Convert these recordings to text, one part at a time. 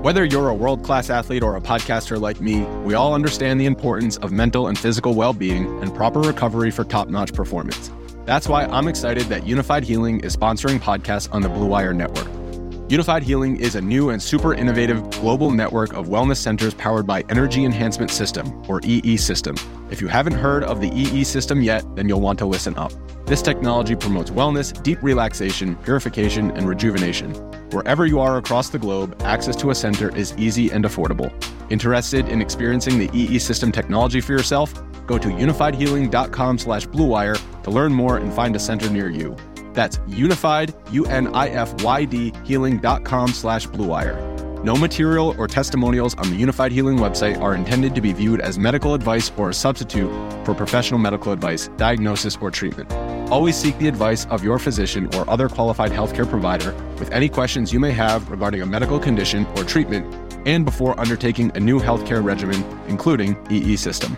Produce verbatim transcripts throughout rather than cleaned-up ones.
Whether you're a world-class athlete or a podcaster like me, we all understand the importance of mental and physical well-being and proper recovery for top-notch performance. That's why I'm excited that Unified Healing is sponsoring podcasts on the Blue Wire Network. Unified Healing is a new and super innovative global network of wellness centers powered by Energy Enhancement System, or E E System. If you haven't heard of the E E System yet, then you'll want to listen up. This technology promotes wellness, deep relaxation, purification, and rejuvenation. Wherever you are across the globe, access to a center is easy and affordable. Interested in experiencing the E E System technology for yourself? Go to unified healing dot com slash blue wire to learn more and find a center near you. That's unified, U N I F Y D, healing dot com slash blue wire. No material or testimonials on the Unified Healing website are intended to be viewed as medical advice or a substitute for professional medical advice, diagnosis, or treatment. Always seek the advice of your physician or other qualified healthcare provider with any questions you may have regarding a medical condition or treatment and before undertaking a new healthcare regimen, including E E System.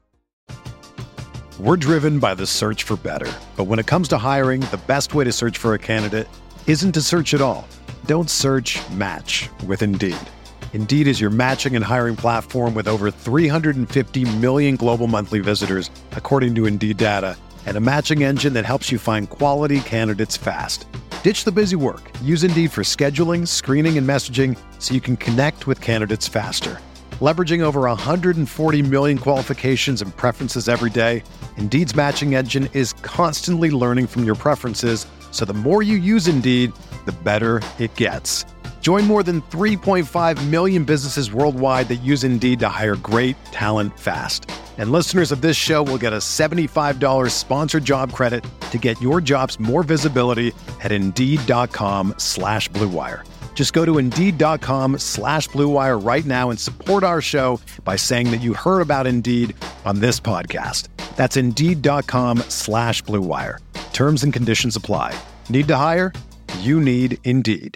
We're driven by the search for better. But when it comes to hiring, the best way to search for a candidate isn't to search at all. Don't search, match with Indeed. Indeed is your matching and hiring platform with over three hundred fifty million global monthly visitors, according to Indeed data, and a matching engine that helps you find quality candidates fast. Ditch the busy work. Use Indeed for scheduling, screening, and messaging so you can connect with candidates faster. Leveraging over one hundred forty million qualifications and preferences every day, Indeed's matching engine is constantly learning from your preferences, so the more you use Indeed, the better it gets. Join more than three point five million businesses worldwide that use Indeed to hire great talent fast. And listeners of this show will get a seventy-five dollars sponsored job credit to get your jobs more visibility at Indeed.com slash Blue Wire. Just go to Indeed.com slash Blue Wire right now and support our show by saying that you heard about Indeed on this podcast. That's Indeed.com slash Blue Wire. Terms and conditions apply. Need to hire? You need Indeed.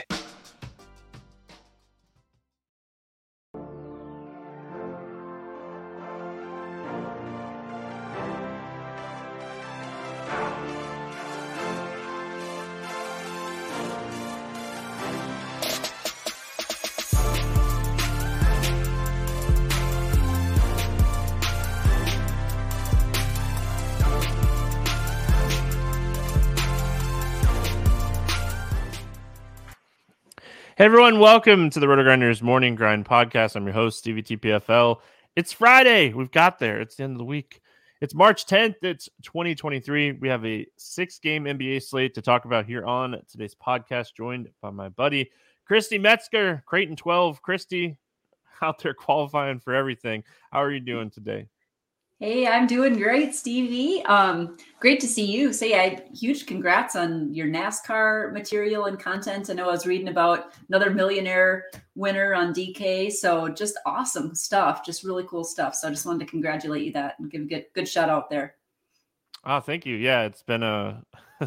Hey everyone, welcome to the RotoGrinders Morning Grind Podcast. I'm your host, Stevie T P F L. It's Friday. We've got there. It's the end of the week. It's March tenth. It's twenty twenty-three. We have a six-game N B A slate to talk about here on today's podcast, joined by my buddy, Christy Metzger, Creighton twelve. Christy, out there qualifying for everything. How are you doing today? Hey, I'm doing great, Stevie. Um, great to see you. Say, I huge congrats on your NASCAR material and content. I know I was reading about another millionaire winner on D K. So just awesome stuff, just really cool stuff. So I just wanted to congratulate you that and give a good, good shout out there. Oh, thank you. Yeah, it's been a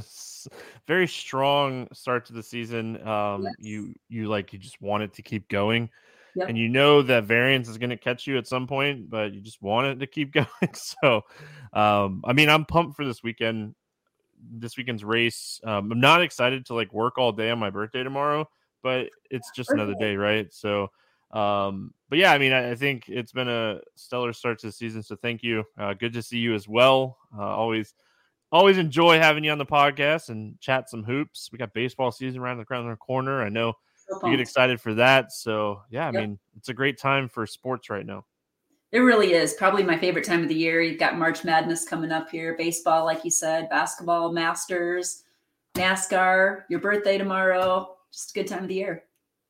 very strong start to the season. Um, yes. You you like you just want it to keep going. Yep. And you know that variance is going to catch you at some point, but you just want it to keep going. So, um, I mean, I'm pumped for this weekend, this weekend's race. Um, I'm not excited to like work all day on my birthday tomorrow, but it's just another day, right? So, um, but yeah, I mean, I, I think it's been a stellar start to the season. So thank you. Uh, good to see you as well. Uh, always, always enjoy having you on the podcast and chat some hoops. We got baseball season around the, around the corner. I know. You get excited for that. So, yeah, I yep. mean, it's a great time for sports right now. It really is. Probably my favorite time of the year. You've got March Madness coming up here, baseball, like you said, basketball, Masters, NASCAR, your birthday tomorrow. Just a good time of the year.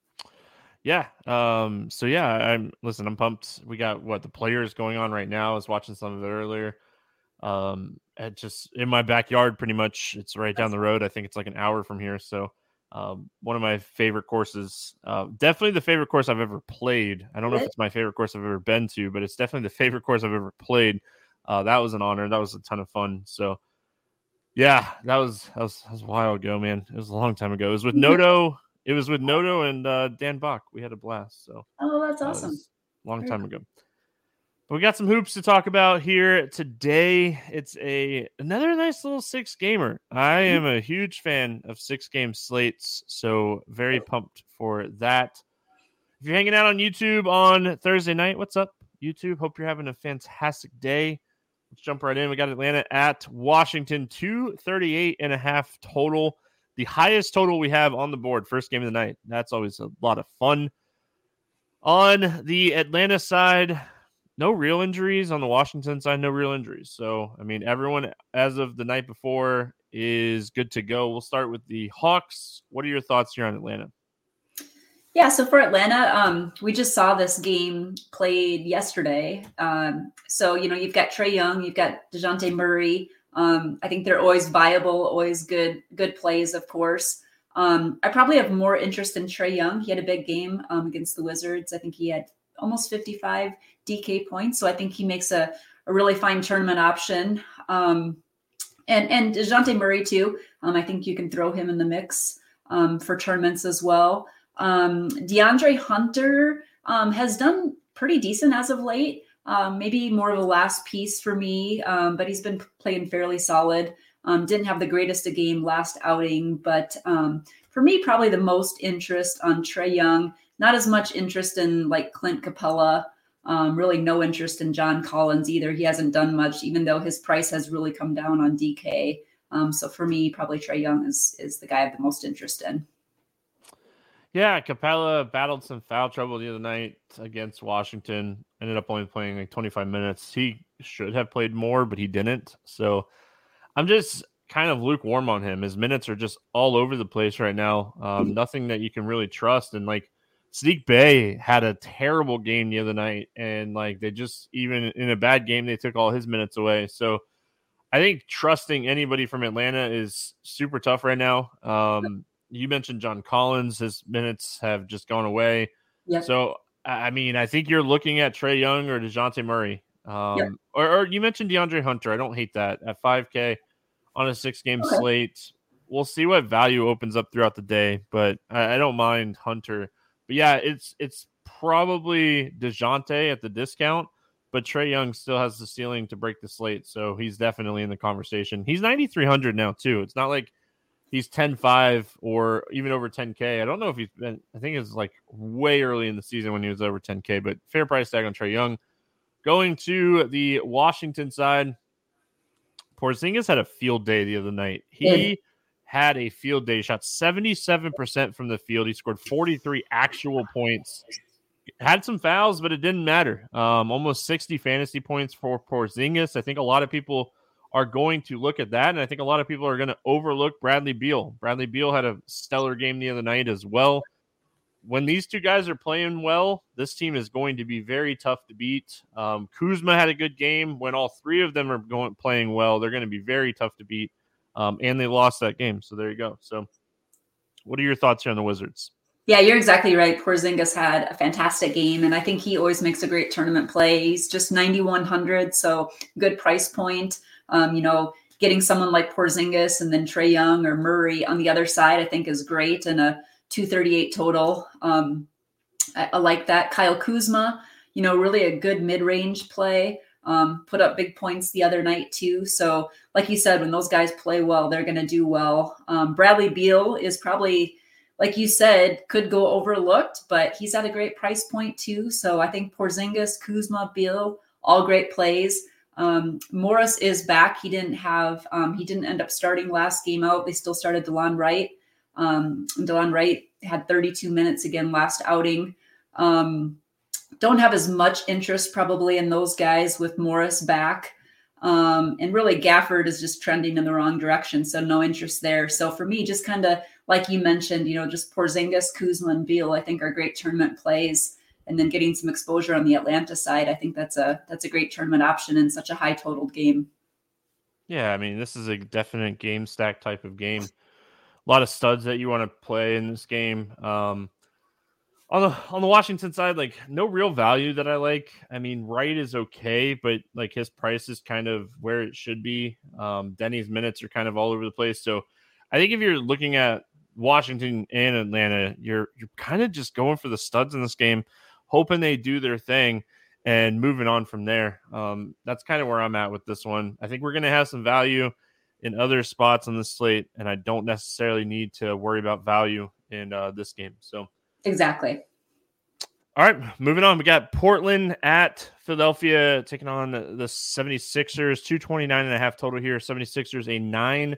Yeah. Um, so, yeah, I'm listen, I'm pumped. We got what the players going on right now. I was watching some of it earlier. Um, at just in my backyard, pretty much. It's right down the road. I think it's like an hour from here. So, Um, one of my favorite courses, uh, definitely the favorite course I've ever played. I don't know if it's my favorite course I've ever been to, but it's definitely the favorite course I've ever played. Uh, that was an honor. That was a ton of fun. So yeah, that was, that was, that was a while ago, man. It was a long time ago. It was with Noto. It was with Noto and uh, Dan Bach. We had a blast. So oh, that's awesome. That long time ago. We got some hoops to talk about here today. It's a another nice little six gamer. I am a huge fan of six game slates, so very pumped for that. If you're hanging out on YouTube on Thursday night, what's up, YouTube? Hope you're having a fantastic day. Let's jump right in. We got Atlanta at Washington, two thirty-eight and a half total. The highest total we have on the board, first game of the night. That's always a lot of fun. On the Atlanta side, no real injuries. On the Washington side, no real injuries. So, I mean, everyone as of the night before is good to go. We'll start with the Hawks. What are your thoughts here on Atlanta? Yeah, so for Atlanta, um, we just saw this game played yesterday. Um, so, you know, you've got Trae Young, you've got DeJounte Murray. Um, I think they're always viable, always good, good plays, of course. Um, I probably have more interest in Trae Young. He had a big game um, against the Wizards. I think he had almost fifty-five D K points. So I think he makes a, a really fine tournament option. Um, and, and DeJounte Murray too. Um, I think you can throw him in the mix um, for tournaments as well. Um, DeAndre Hunter um, has done pretty decent as of late. Um, maybe more of a last piece for me, um, but he's been playing fairly solid. Um, didn't have the greatest of game last outing, but um, for me, probably the most interest on Trae Young. Not as much interest in like Clint Capella. Um, really no interest in John Collins either. He hasn't done much, even though his price has really come down on D K. Um, so for me, probably Trae Young is is the guy I have the most interest in. Yeah, Capella battled some foul trouble the other night against Washington. Ended up only playing like twenty-five minutes. He should have played more, but he didn't. So I'm just kind of lukewarm on him. His minutes are just all over the place right now. Um, nothing that you can really trust. And like Sadiq Bey had a terrible game the other night, and like they just, even in a bad game, they took all his minutes away. So I think trusting anybody from Atlanta is super tough right now. Um, you mentioned John Collins. His minutes have just gone away. Yep. So, I mean, I think you're looking at Trae Young or DeJounte Murray. Um, yep. or, or you mentioned DeAndre Hunter. I don't hate that. At five K on a six-game okay. slate. We'll see what value opens up throughout the day, but I, I don't mind Hunter. But, yeah, it's it's probably DeJounte at the discount, but Trae Young still has the ceiling to break the slate, so he's definitely in the conversation. He's ninety-three hundred now, too. It's not like he's ten five or even over ten K. I don't know if he's been – I think it's like way early in the season when he was over ten K, but fair price tag on Trae Young. Going to the Washington side, Porzingis had a field day the other night. He yeah. had a field day. He shot seventy-seven percent from the field. He scored forty-three actual points. Had some fouls, but it didn't matter. Um, almost sixty fantasy points for Porzingis. I think a lot of people are going to look at that, and I think a lot of people are going to overlook Bradley Beal. Bradley Beal had a stellar game the other night as well. When these two guys are playing well, this team is going to be very tough to beat. Um, Kuzma had a good game. When all three of them are going playing well, they're going to be very tough to beat. Um, and they lost that game. So there you go. So what are your thoughts here on the Wizards? Yeah, you're exactly right. Porzingis had a fantastic game, and I think he always makes a great tournament play. He's just ninety-one hundred, so good price point. Um, you know, getting someone like Porzingis and then Trae Young or Murray on the other side, I think is great, and a two thirty-eight total. Um, I, I like that. Kyle Kuzma, you know, really a good mid-range play. Um, put up big points the other night too. So like you said, when those guys play well, they're going to do well. Um, Bradley Beal is probably, like you said, could go overlooked, but he's at a great price point too. So I think Porzingis, Kuzma, Beal, all great plays. Um, Morris is back. He didn't have, um, he didn't end up starting last game out. They still started DeLon Wright. Um, DeLon Wright had thirty-two minutes again last outing. Um, don't have as much interest probably in those guys with Morris back. Um, and really Gafford is just trending in the wrong direction. So no interest there. So for me, just kind of like you mentioned, you know, just Porzingis, Kuzma, and Beal, I think are great tournament plays. And then getting some exposure on the Atlanta side, I think that's a, that's a great tournament option in such a high totaled game. Yeah. I mean, this is a definite game stack type of game. A lot of studs that you want to play in this game. Um, on the on the Washington side, like no real value that I like. I mean, Wright is okay, but like his price is kind of where it should be. Um, Denny's minutes are kind of all over the place. So I think if you're looking at Washington and Atlanta, you're you're kind of just going for the studs in this game, hoping they do their thing and moving on from there. Um, that's kind of where I'm at with this one. I think we're going to have some value in other spots on the slate, and I don't necessarily need to worry about value in uh, this game. So exactly. All right, moving on. We got Portland at Philadelphia taking on the seventy-sixers. two twenty-nine and a half total here. seventy-sixers a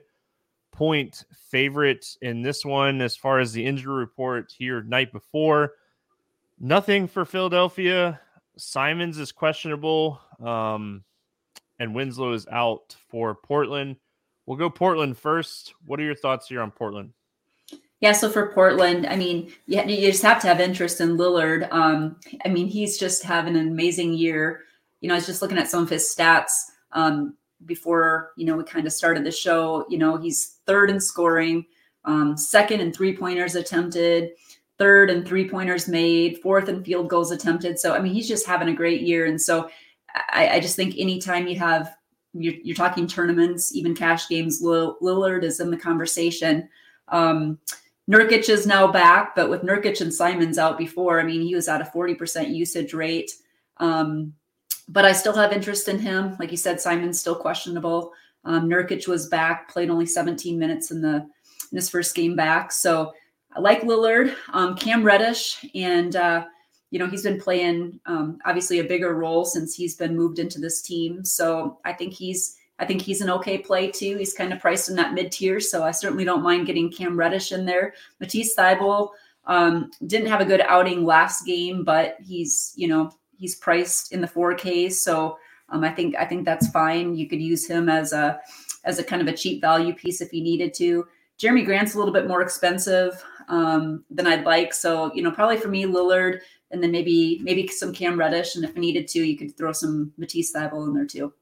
nine-point favorite in this one. As far as the injury report here night before, nothing for Philadelphia. Simons is questionable, um, and Winslow is out for Portland. We'll go Portland first. What are your thoughts here on Portland? Yeah, so for Portland, I mean, you, you just have to have interest in Lillard. Um, I mean, he's just having an amazing year. You know, I was just looking at some of his stats um, before, you know, we kind of started the show. You know, he's third in scoring, um, second in three-pointers attempted, third in three-pointers made, fourth in field goals attempted. So, I mean, he's just having a great year. And so I, I just think anytime you have, you're, you're talking tournaments, even cash games, Lillard is in the conversation. Um, Nurkic is now back, but with Nurkic and Simons out before, I mean, he was at a forty percent usage rate. Um, but I still have interest in him. Like you said, Simons still questionable. Um, Nurkic was back, played only seventeen minutes in the in his first game back. So I like Lillard, um, Cam Reddish, and uh, you know, he's been playing um, obviously a bigger role since he's been moved into this team. So I think he's I think he's an okay play too. He's kind of priced in that mid tier, so I certainly don't mind getting Cam Reddish in there. Matisse Thybulle um, didn't have a good outing last game, but he's you know he's priced in the four Ks, so um, I think I think that's fine. You could use him as a as a kind of a cheap value piece if you needed to. Jeremy Grant's a little bit more expensive um, than I'd like, so you know probably for me Lillard, and then maybe maybe some Cam Reddish, and if you needed to, you could throw some Matisse Thybulle in there too.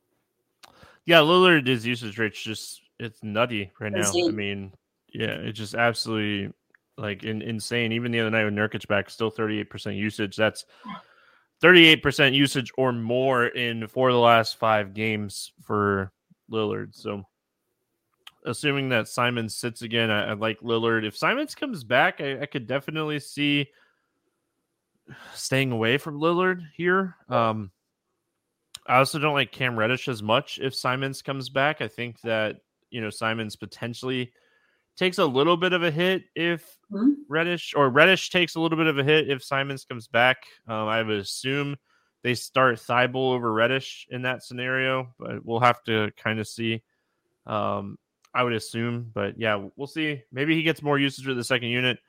Yeah, Lillard, his usage rate's just, it's nutty right now. I mean, yeah, it's just absolutely like in, insane. Even the other night with Nurkic back, still thirty-eight percent usage. That's thirty-eight percent usage or more in four of the last five games for Lillard. So assuming that Simons sits again, I, I like Lillard. If Simons comes back, I, I could definitely see staying away from Lillard here. Um, I also don't like Cam Reddish as much if Simons comes back. I think that, you know, Simons potentially takes a little bit of a hit if mm-hmm. Reddish or Reddish takes a little bit of a hit if Simons comes back. Um, I would assume they start Thybulle over Reddish in that scenario, but we'll have to kind of see. Um, I would assume, but yeah, we'll see. Maybe he gets more usage with the second unit.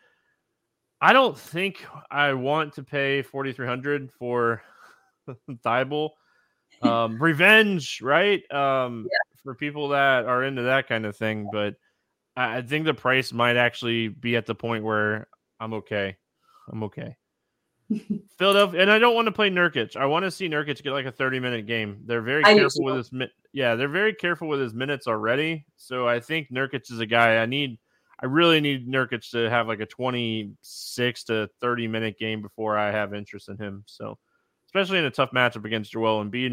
I don't think I want to pay forty-three hundred dollars for Thybulle. Um, revenge, right? Um, yeah. For people that are into that kind of thing. But I, I think the price might actually be at the point where I'm okay. I'm okay. Philadelphia, and I don't want to play Nurkic. I want to see Nurkic get like a thirty minute game. They're very I careful with his mi- yeah, they're very careful with his minutes already. So I think Nurkic is a guy I need. I really need Nurkic to have like a twenty-six to thirty minute game before I have interest in him. So especially in a tough matchup against Joel Embiid.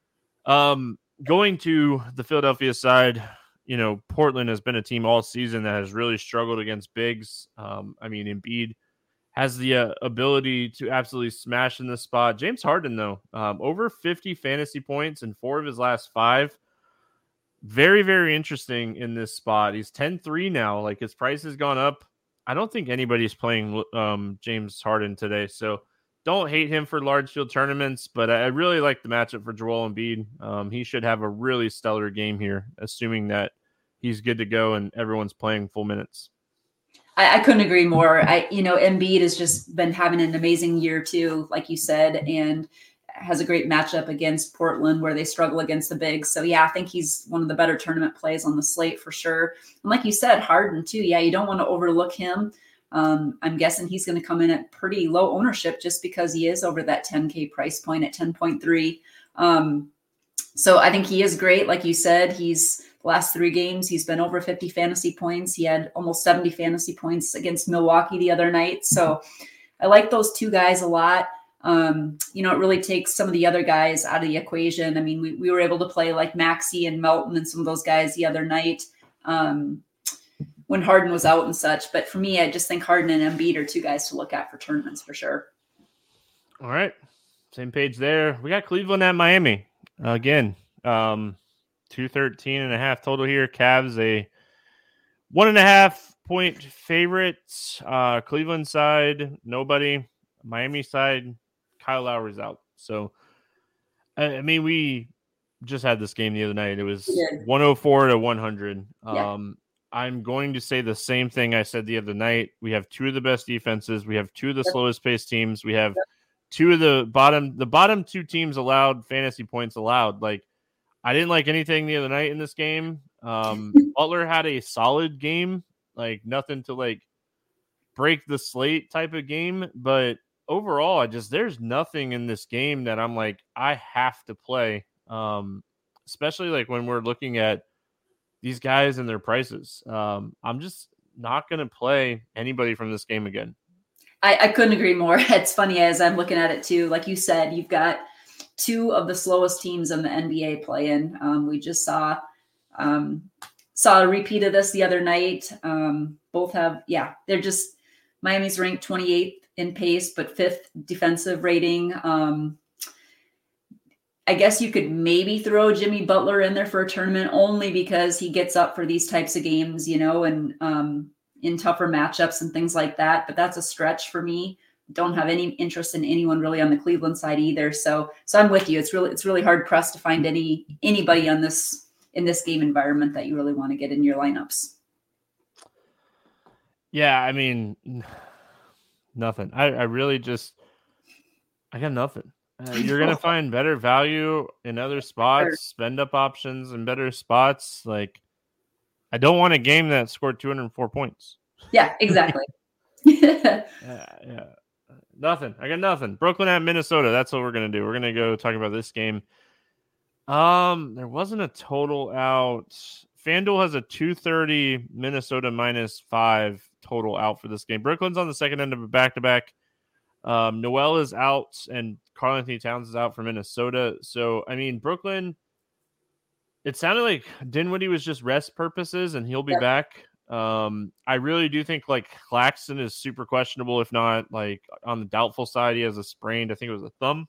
Um, going to the Philadelphia side, you know, Portland has been a team all season that has really struggled against bigs. Um, I mean, Embiid has the uh, ability to absolutely smash in this spot. James Harden, though, um, over fifty fantasy points in four of his last five. Very, very interesting in this spot. He's ten three now. Like, his price has gone up. I don't think anybody's playing um, James Harden today, so don't hate him for large field tournaments, but I really like the matchup for Joel Embiid. Um, he should have a really stellar game here, assuming that he's good to go and everyone's playing full minutes. I, I couldn't agree more. I, you know, Embiid has just been having an amazing year too, like you said, and has a great matchup against Portland where they struggle against the bigs. So yeah, I think he's one of the better tournament plays on the slate for sure. And like you said, Harden too. Yeah, you don't want to overlook him. Um, I'm guessing he's going to come in at pretty low ownership just because he is over that ten K price point at ten point three. Um, so I think he is great. Like you said, he's the last three games, he's been over fifty fantasy points. He had almost seventy fantasy points against Milwaukee the other night. So I like those two guys a lot. Um, you know, it really takes some of the other guys out of the equation. I mean, we, we were able to play like Maxey and Melton and some of those guys the other night. Um, when Harden was out and such. But for me, I just think Harden and Embiid are two guys to look at for tournaments for sure. All right. Same page there. We got Cleveland at Miami. Uh, again, um, two thirteen and a half total here. Cavs a one and a half point favorite. Uh, Cleveland side, nobody. Miami side, Kyle Lowry's out. So, I, I mean, we just had this game the other night. It was one oh four to one hundred. Yeah. Um, I'm going to say the same thing I said the other night. We have two of the best defenses. We have two of the yep. slowest paced teams. We have yep. two of the bottom, the bottom two teams allowed fantasy points allowed. Like, I didn't like anything the other night in this game. Um, Butler had a solid game, like nothing to like break the slate type of game. But overall, I just, there's nothing in this game that I'm like, I have to play. Um, especially like when we're looking at these guys and their prices. Um, I'm just not going to play anybody from this game again. I, I couldn't agree more. It's funny as I'm looking at it too. Like you said, you've got two of the slowest teams in the N B A play-in. Um, we just saw um, saw a repeat of this the other night. Um, both have, yeah, they're just Miami's ranked twenty-eighth in pace, but fifth defensive rating. Um, I guess you could maybe throw Jimmy Butler in there for a tournament only because he gets up for these types of games, you know, and um, in tougher matchups and things like that. But that's a stretch for me. Don't have any interest in anyone really on the Cleveland side either. So, so I'm with you. It's really, it's really hard pressed to find any anybody on this in this game environment that you really want to get in your lineups. Yeah, I mean, nothing. I, I really just, I got nothing. Uh, you're going to find better value in other spots, sure. spend up options in better spots. Like, I don't want a game that scored two hundred four points. Yeah, exactly. yeah, yeah. Nothing. I got nothing. Brooklyn at Minnesota. That's what we're going to do. We're going to go talk about this game. Um, there wasn't a total out. FanDuel has a two thirty Minnesota minus five total out for this game. Brooklyn's on the second end of a back-to-back. Um, Noel is out and Karl-Anthony Towns is out for Minnesota. So, I mean, Brooklyn, it sounded like Dinwiddie was just rest purposes and he'll be yeah. back. Um, I really do think like Claxton is super questionable. If not, like on the doubtful side, he has a sprained, I think it was a thumb.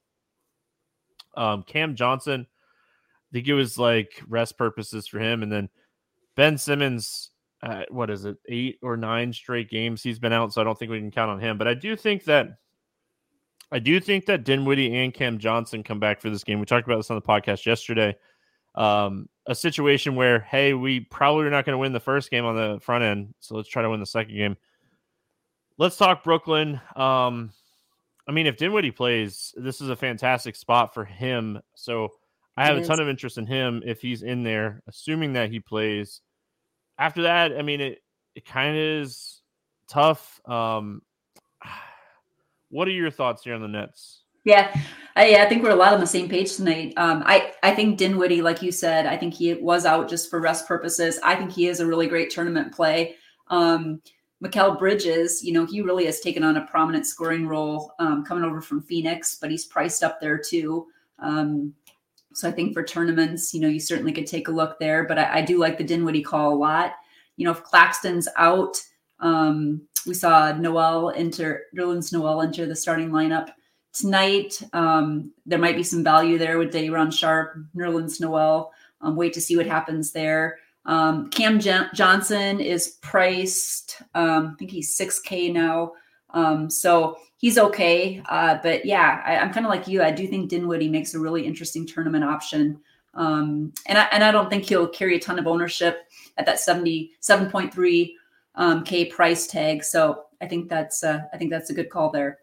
Um, Cam Johnson, I think it was like rest purposes for him. And then Ben Simmons, uh, what is it? Eight or nine straight games he's been out. So I don't think we can count on him, but I do think that I do think that Dinwiddie and Cam Johnson come back for this game. We talked about this on the podcast yesterday. Um, a situation where, hey, we probably are not going to win the first game on the front end, so let's try to win the second game. Let's talk Brooklyn. Um, I mean, if Dinwiddie plays, this is a fantastic spot for him. So I have a ton of interest in him if he's in there, assuming that he plays. After that, I mean, it, it kind of is tough. Um, What are your thoughts here on the Nets? Yeah, I, I think we're a lot on the same page tonight. Um, I, I think Dinwiddie, like you said, I think he was out just for rest purposes. I think he is a really great tournament play. Um, Mikal Bridges, you know, he really has taken on a prominent scoring role um, coming over from Phoenix, but he's priced up there too. Um, so I think for tournaments, you know, you certainly could take a look there, but I, I do like the Dinwiddie call a lot. You know, if Claxton's out, um, we saw Noel enter, Nerlens Noel enter the starting lineup tonight. Um, there might be some value there with Day'Ron Sharpe, Nerlens Noel. Um, wait to see what happens there. Um, Cam J- Johnson is priced, um, I think he's six K now. Um, so he's okay. Uh, but yeah, I, I'm kind of like you. I do think Dinwiddie makes a really interesting tournament option. Um, and I, and I don't think he'll carry a ton of ownership at that seventy-seven point three Um, K price tag. So I think that's uh, I think that's a good call there.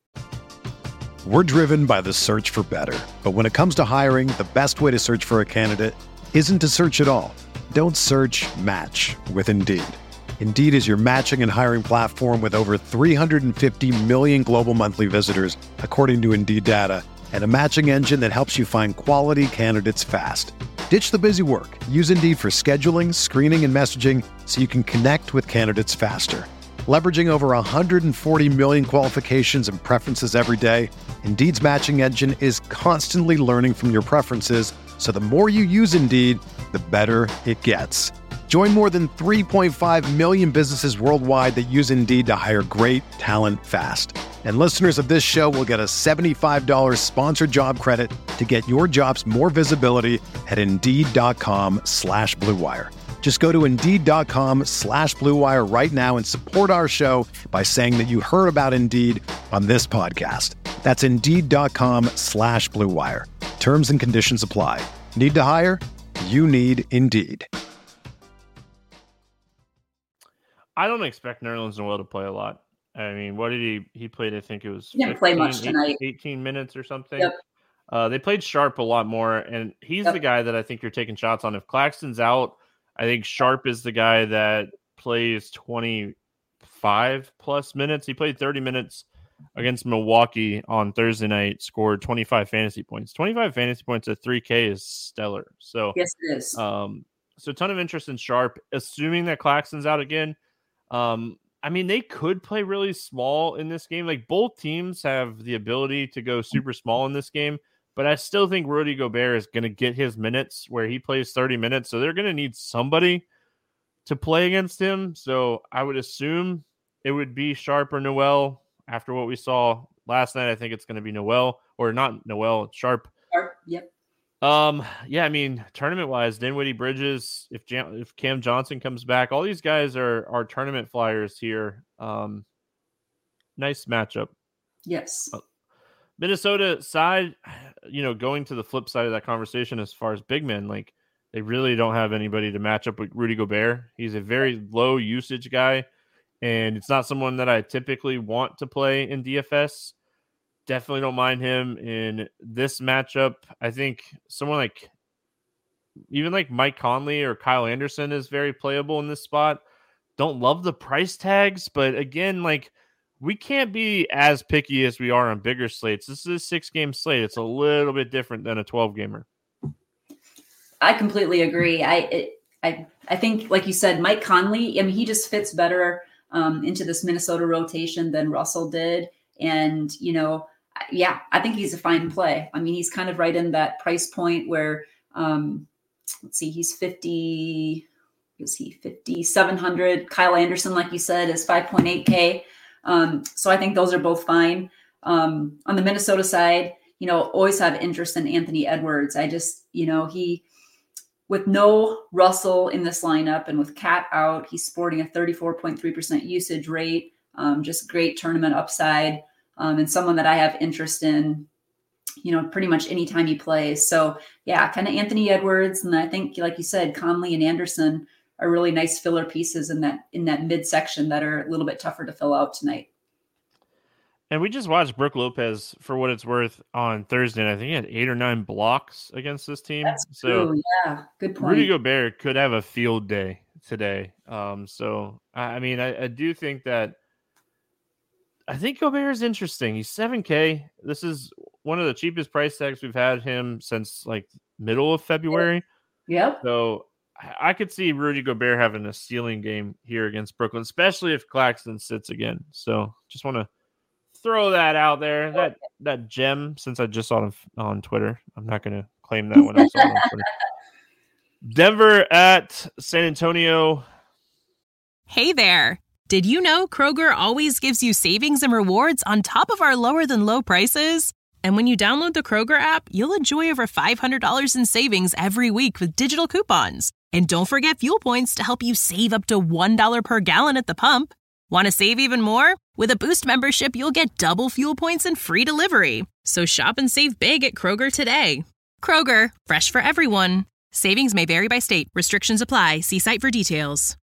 We're driven by the search for better. But when it comes to hiring, the best way to search for a candidate isn't to search at all. Don't search, match with Indeed. Indeed is your matching and hiring platform with over three hundred fifty million global monthly visitors, according to Indeed data, and a matching engine that helps you find quality candidates fast. Ditch the busy work. Use Indeed for scheduling, screening, and messaging so you can connect with candidates faster. Leveraging over one hundred forty million qualifications and preferences every day, Indeed's matching engine is constantly learning from your preferences, so the more you use Indeed, the better it gets. Join more than three point five million businesses worldwide that use Indeed to hire great talent fast. And listeners of this show will get a seventy-five dollars sponsored job credit to get your jobs more visibility at Indeed.com slash Blue Wire. Just go to Indeed.com slash Blue Wire right now and support our show by saying that you heard about Indeed on this podcast. That's Indeed.com slash Blue Wire. Terms and conditions apply. Need to hire? You need Indeed. I don't expect Nerlens Noel to play a lot. I mean, what did he, he played, I think it was he didn't play much tonight. eighteen minutes or something. Yep. Uh, they played Sharp a lot more, and he's yep. the guy that I think you're taking shots on. If Claxton's out, I think Sharp is the guy that plays twenty-five plus minutes. He played thirty minutes against Milwaukee on Thursday night, scored twenty-five fantasy points. twenty-five fantasy points at three K is stellar. So yes, it is. Um, so a ton of interest in Sharp, assuming that Claxton's out again. Um, I mean, they could play really small in this game. Like, both teams have the ability to go super small in this game, but I still think Rudy Gobert is going to get his minutes where he plays thirty minutes. So they're going to need somebody to play against him. So I would assume it would be Sharp or Noel. After what we saw last night, I think it's going to be Noel, or not Noel, Sharp. Sharp, yep. Um, yeah, I mean, tournament-wise, Dinwiddie, Bridges, if Jam- if Cam Johnson comes back, all these guys are are tournament flyers here. Um, nice matchup. Yes. Uh, Minnesota side, you know, going to the flip side of that conversation as far as big men, like, they really don't have anybody to match up with Rudy Gobert. He's a very low usage guy, and it's not someone that I typically want to play in D F S. Definitely don't mind him in this matchup. I think someone like, even like Mike Conley or Kyle Anderson is very playable in this spot. Don't love the price tags, but again, like, we can't be as picky as we are on bigger slates. This is a six-game slate. It's a little bit different than a twelve-gamer. I completely agree. I it, I I think, like you said, Mike Conley, I mean, he just fits better um, into this Minnesota rotation than Russell did. And, you know, yeah, I think he's a fine play. I mean, he's kind of right in that price point where, um, let's see, he's fifty, is he fifty-seven hundred? Kyle Anderson, like you said, is five point eight K. Um, so I think those are both fine. Um, on the Minnesota side, you know, always have interest in Anthony Edwards. I just, you know, he, with no Russell in this lineup and with Cat out, he's sporting a thirty-four point three percent usage rate. Um, just great tournament upside. Um, and someone that I have interest in, you know, pretty much anytime he plays. So yeah, kind of Anthony Edwards. And I think, like you said, Conley and Anderson are really nice filler pieces in that, in that midsection that are a little bit tougher to fill out tonight. And we just watched Brook Lopez, for what it's worth, on Thursday. And I think he had eight or nine blocks against this team. That's so true. Yeah, good point. Rudy Gobert could have a field day today. Um, so, I mean, I, I do think that I think Gobert is interesting. He's seven K. This is one of the cheapest price tags we've had him since like middle of February. Yep. So I could see Rudy Gobert having a stealing game here against Brooklyn, especially if Claxton sits again. So just want to throw that out there. That that gem, since I just saw it on Twitter. I'm not going to claim that one. I saw it on Twitter. Denver at San Antonio. Hey there. Did you know Kroger always gives you savings and rewards on top of our lower than low prices? And when you download the Kroger app, you'll enjoy over five hundred dollars in savings every week with digital coupons. And don't forget fuel points to help you save up to one dollar per gallon at the pump. Want to save even more? With a Boost membership, you'll get double fuel points and free delivery. So shop and save big at Kroger today. Kroger, fresh for everyone. Savings may vary by state. Restrictions apply. See site for details.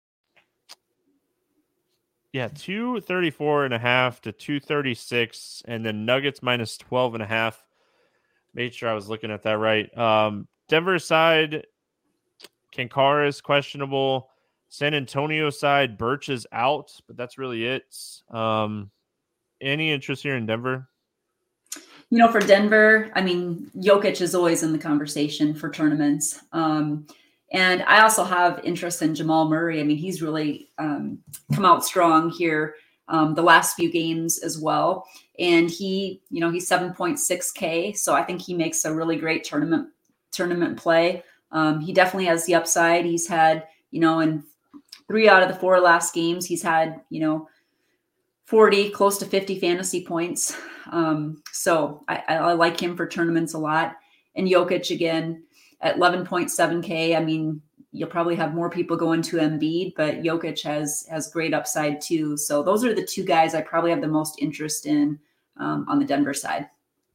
Yeah, two thirty-four and a half to two thirty-six, and then Nuggets minus twelve and a half. Made sure I was looking at that right. Um, Denver side, Kankara is questionable. San Antonio side, Birch is out, but that's really it. Um, any interest here in Denver? You know, for Denver, I mean, Jokic is always in the conversation for tournaments. Um, And I also have interest in Jamal Murray. I mean, he's really um, come out strong here um, the last few games as well. And he, you know, he's seven point six K. So I think he makes a really great tournament tournament play. Um, he definitely has the upside. He's had, you know, in three out of the four last games, he's had, you know, forty, close to fifty fantasy points. Um, so I, I like him for tournaments a lot. And Jokic, again, at eleven point seven K, I mean, you'll probably have more people going to Embiid, but Jokic has has great upside too. So those are the two guys I probably have the most interest in um, on the Denver side.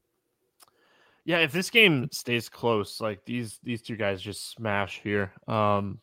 Yeah, if this game stays close, like these these two guys just smash here. Um,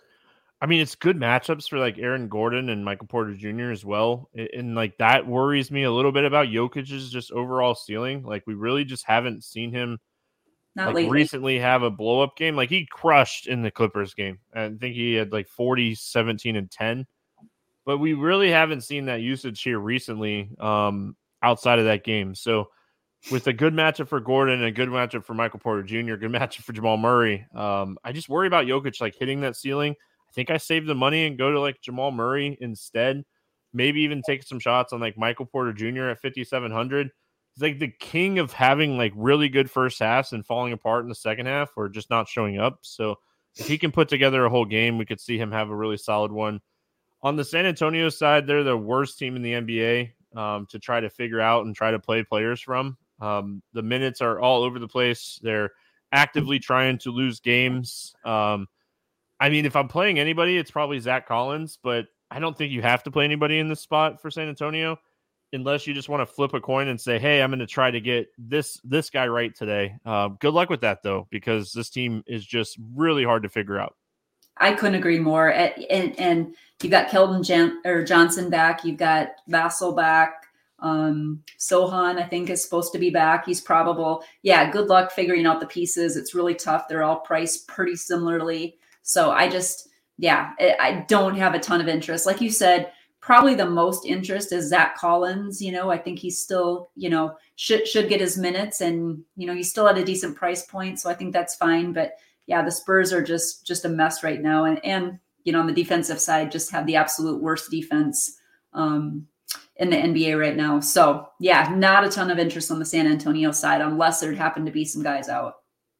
I mean, it's good matchups for like Aaron Gordon and Michael Porter Junior as well. And, and like that worries me a little bit about Jokic's just overall ceiling. Like we really just haven't seen him Not like lately. recently have a blow up game. Like he crushed in the Clippers game. I think he had like forty, seventeen, and ten. But we really haven't seen that usage here recently um, outside of that game. So with a good matchup for Gordon and a good matchup for Michael Porter Junior, good matchup for Jamal Murray, um, I just worry about Jokic like hitting that ceiling. I think I save the money and go to like Jamal Murray instead. Maybe even take some shots on like Michael Porter Junior at fifty-seven hundred. He's like the king of having like really good first halves and falling apart in the second half or just not showing up. So if he can put together a whole game, we could see him have a really solid one. On the San Antonio side, they're the worst team in the N B A um, to try to figure out and try to play players from. Um, the minutes are all over the place. They're actively trying to lose games. Um, I mean, if I'm playing anybody, it's probably Zach Collins, but I don't think you have to play anybody in this spot for San Antonio unless you just want to flip a coin and say, hey, I'm going to try to get this this guy right today. Uh, good luck with that, though, because this team is just really hard to figure out. I couldn't agree more. And, and you've got Keldon Jan- or Johnson back. You've got Vassell back. Um, Sohan, I think, is supposed to be back. He's probable. Yeah, good luck figuring out the pieces. It's really tough. They're all priced pretty similarly. So I just, yeah, I don't have a ton of interest. Like you said, probably the most interest is Zach Collins. You know, I think he's still, you know, should should get his minutes, and, you know, he's still at a decent price point. So I think that's fine. But yeah, the Spurs are just just a mess right now. And, and you know, on the defensive side, just have the absolute worst defense um, in the N B A right now. So yeah, not a ton of interest on the San Antonio side unless there happen to be some guys out.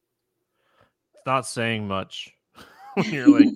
It's not saying much. When you're like,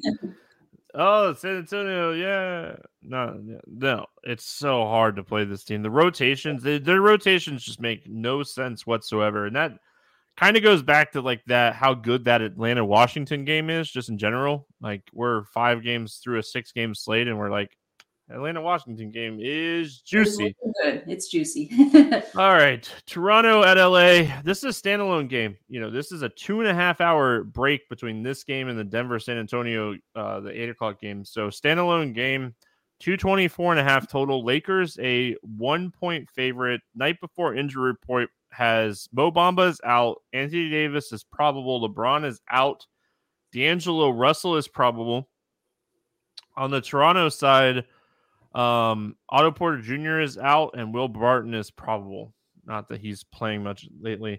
oh, San Antonio, yeah. No, no, it's so hard to play this team. The rotations, they, their rotations just make no sense whatsoever. And that kind of goes back to like that, how good that Atlanta-Washington game is just in general. Like we're five games through a six game slate and we're like, Atlanta-Washington game is juicy. It's good. It's juicy. All right. Toronto at L A. This is a standalone game. You know, this is a two and a half hour break between this game and the Denver San Antonio, uh, the eight o'clock game. So standalone game, two twenty-four and a half total. Lakers, a one point favorite. Night before injury report has Mo Bamba is out. Anthony Davis is probable. LeBron is out. D'Angelo Russell is probable. On the Toronto side, Um, Otto Porter Junior is out and Will Barton is probable. Not that he's playing much lately.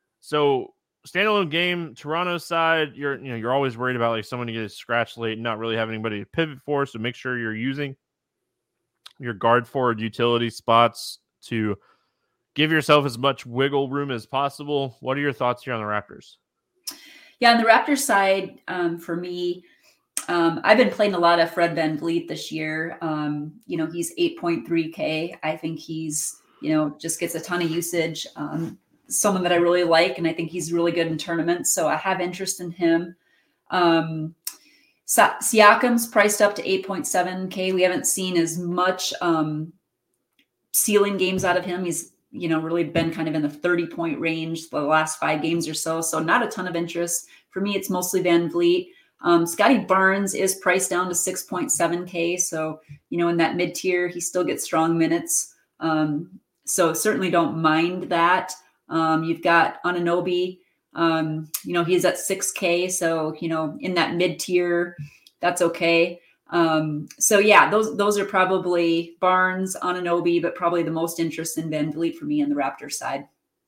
So standalone game, Toronto side, you're you know you're always worried about like someone to get scratched late and not really have anybody to pivot for. So make sure you're using your guard forward utility spots to give yourself as much wiggle room as possible. What are your thoughts here on the Raptors? Yeah, on the Raptors side, um, for me, Um, I've been playing a lot of Fred VanVleet this year. Um, you know, he's eight point three K. I think he's, you know, just gets a ton of usage. Um, someone that I really like, and I think he's really good in tournaments. So I have interest in him. Um, Sa- Siakam's priced up to eight point seven K. We haven't seen as much um, ceiling games out of him. He's, you know, really been kind of in the thirty point range the last five games or so. So not a ton of interest. For me, it's mostly VanVleet. Um, Scotty Barnes is priced down to six point seven K. So, you know, in that mid tier, he still gets strong minutes. Um, so certainly don't mind that. Um, you've got Anunoby, um, you know, he's at six K. So, you know, in that mid tier, that's okay. Um, so yeah, those, those are probably Barnes, Anunoby, but probably the most interest in VanVleet for me on the Raptors side.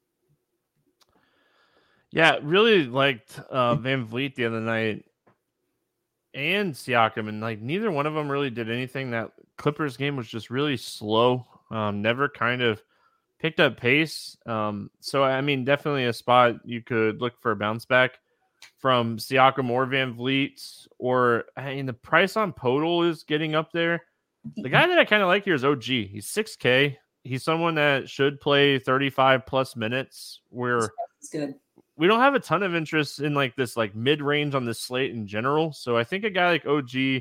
Yeah, really liked uh, VanVleet the other night. And Siakam, and like neither one of them really did anything. That Clippers game was just really slow. Um, never kind of picked up pace. Um, so I mean, definitely a spot you could look for a bounce back from Siakam or VanVleet. Or I mean, the price on Podol is getting up there. The guy that I kind of like here is O G. He's six K. He's someone that should play thirty-five plus minutes. Where That's good. We don't have a ton of interest in like this like mid range on this slate in general. So I think a guy like O G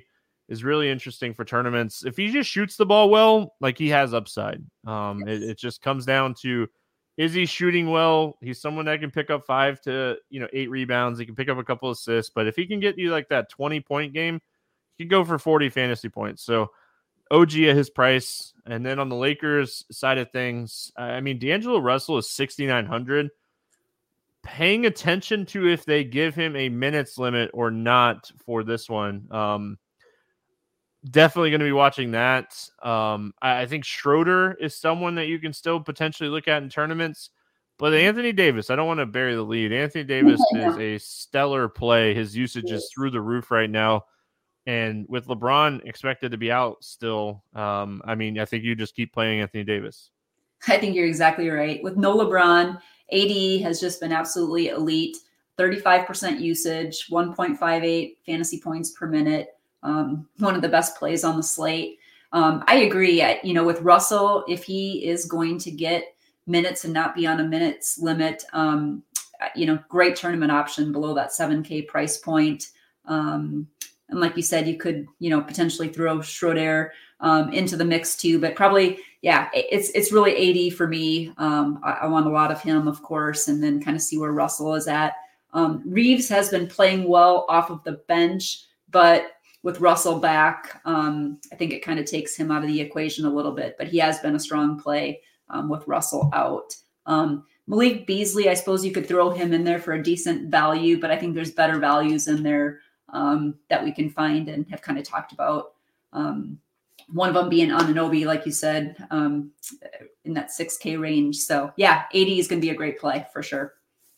is really interesting for tournaments. If he just shoots the ball well, like he has upside. Um, yes. it, it just comes down to, is he shooting well? He's someone that can pick up five to, you know, eight rebounds. He can pick up a couple assists, but if he can get you like that twenty point game, he can go for forty fantasy points. So O G at his price. And then on the Lakers side of things, I mean, D'Angelo Russell is sixty-nine hundred. Paying attention to if they give him a minutes limit or not for this one. Um, definitely going to be watching that. Um, I, I think Schroeder is someone that you can still potentially look at in tournaments. But Anthony Davis, I don't want to bury the lead. Anthony Davis is a stellar play. His usage is through the roof right now. And with LeBron expected to be out still, um, I mean, I think you just keep playing Anthony Davis. I think you're exactly right. With no LeBron, A D has just been absolutely elite. thirty-five percent usage, one point five eight fantasy points per minute. Um, one of the best plays on the slate. Um, I agree. I, you know, with Russell, if he is going to get minutes and not be on a minutes limit, um, you know, great tournament option below that seven K price point. Um, and like you said, you could, you know, potentially throw Schroeder um, into the mix too, but probably, yeah, it's it's really A D for me. Um, I, I want a lot of him, of course, and then kind of see where Russell is at. Um, Reeves has been playing well off of the bench, but with Russell back, um, I think it kind of takes him out of the equation a little bit, but he has been a strong play um, with Russell out. Um, Malik Beasley, I suppose you could throw him in there for a decent value, but I think there's better values in there um, that we can find and have kind of talked about. Um, one of them being Anunoby, like you said, um, in that six K range. So yeah, A D is going to be a great play for sure.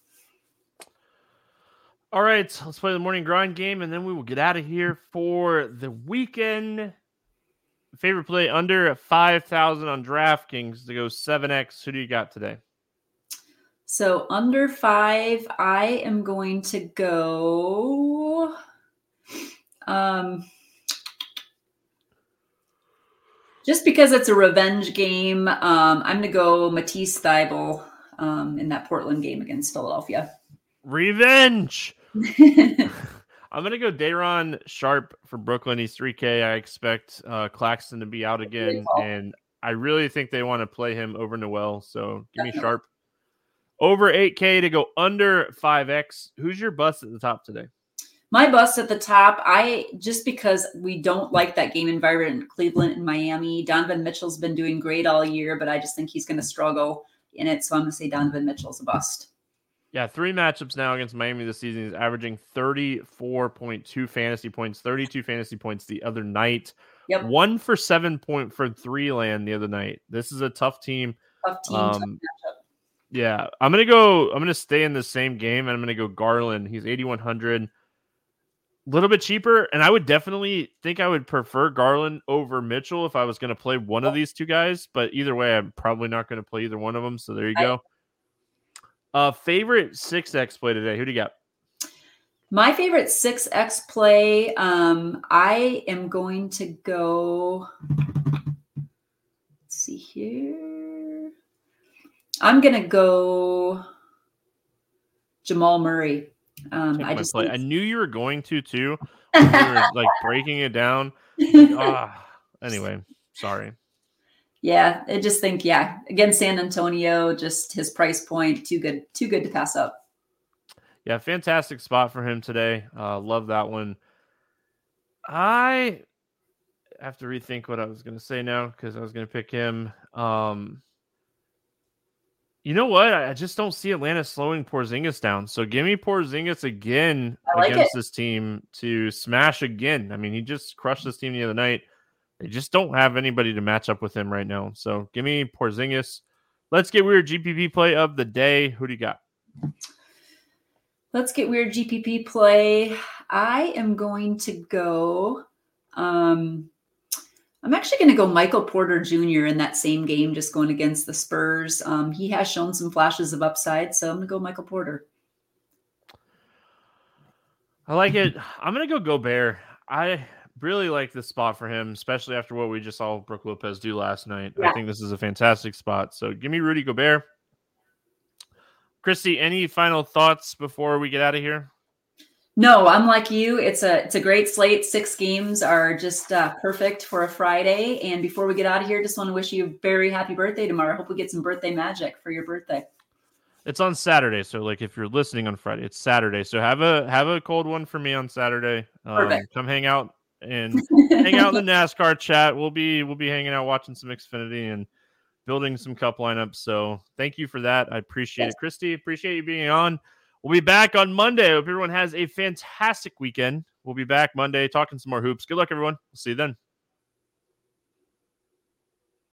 All right, let's play the morning grind game, and then we will get out of here for the weekend. Favorite play under five thousand on DraftKings to go seven X. Who do you got today? So under five, I am going to go. Um, just because it's a revenge game, um, I'm going to go Matisse Thybulle um, in that Portland game against Philadelphia. Revenge. I'm going to go Day'Ron Sharpe for Brooklyn. He's three K. I expect uh, Claxton to be out again, and I really think they want to play him over Noel. So give me Sharpe. Over eight K to go under five X. Who's your bust at the top today? My bust at the top, I just because we don't like that game environment in Cleveland and Miami. Donovan Mitchell's been doing great all year, but I just think he's going to struggle in it. So I'm going to say Donovan Mitchell's a bust. Yeah, three matchups now against Miami this season. He's averaging thirty-four point two fantasy points, thirty-two fantasy points the other night. Yep. One for seven point for three land the other night. This is a tough team. Tough team, um, tough matchup. Yeah, I'm gonna go. I'm gonna stay in the same game, and I'm gonna go Garland. He's eighty-one hundred, a little bit cheaper, and I would definitely think I would prefer Garland over Mitchell if I was gonna play one of these two guys. But either way, I'm probably not gonna play either one of them. So there you go. Uh, favorite six X play today. Who do you got? My favorite six X play. Um, I am going to go. Let's see here. I'm gonna go Jamal Murray. Um, I just play. Think... I knew you were going to too. You were like breaking it down. Like, ah. Anyway, sorry. Yeah, I just think, yeah, against San Antonio, just his price point, too good, too good to pass up. Yeah, fantastic spot for him today. Uh, love that one. I have to rethink what I was going to say now because I was going to pick him. Um, you know what? I just don't see Atlanta slowing Porzingis down. So give me Porzingis again like against it. This team to smash again. I mean, he just crushed this team the other night. They just don't have anybody to match up with him right now. So give me Porzingis. Let's get weird G P P play of the day. Who do you got? Let's get weird G P P play. I am going to go. Um, I'm actually going to go Michael Porter Junior in that same game, just going against the Spurs. Um, he has shown some flashes of upside, so I'm going to go Michael Porter. I like it. I'm going to go Gobert. I really like this spot for him, especially after what we just saw Brook Lopez do last night. Yeah. I think this is a fantastic spot. So give me Rudy Gobert. Christy, any final thoughts before we get out of here? No, I'm like you. It's a it's a great slate. Six games are just uh, perfect for a Friday. And before we get out of here, just want to wish you a very happy birthday tomorrow. Hope we get some birthday magic for your birthday. It's on Saturday, so like if you're listening on Friday, it's Saturday. So have a have a cold one for me on Saturday. Um, Perfect. Come hang out and hang out in the NASCAR chat. We'll be we'll be hanging out, watching some Xfinity and building some cup lineups. So thank you for that. I appreciate yes. it, Christy. Appreciate you being on. We'll be back on Monday. Hope everyone has a fantastic weekend. We'll be back Monday talking some more hoops. Good luck, everyone. We'll see you then.